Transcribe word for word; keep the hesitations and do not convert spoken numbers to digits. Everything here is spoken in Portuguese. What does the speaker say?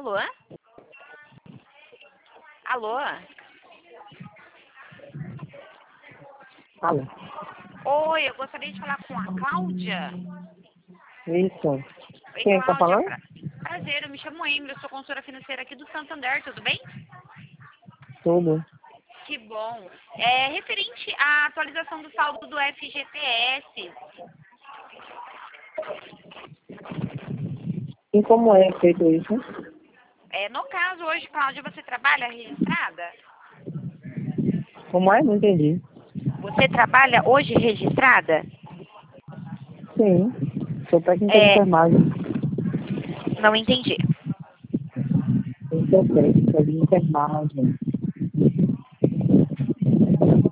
Alô? Alô? Alô? Oi, eu gostaria de falar com a Cláudia. Isso. Oi, Quem é que tá Cláudia. falando? Pra... Prazer, eu me chamo Emily, eu sou consultora financeira aqui do Santander, tudo bem? Tudo. Que bom. É referente à atualização do saldo do F G T S. E como é feito isso? É, no caso, hoje, Cláudia, você trabalha registrada? Como é? Não entendi. Você trabalha hoje registrada? Sim. Sou técnica de É, enfermagem. não entendi. Eu sou técnica de enfermagem.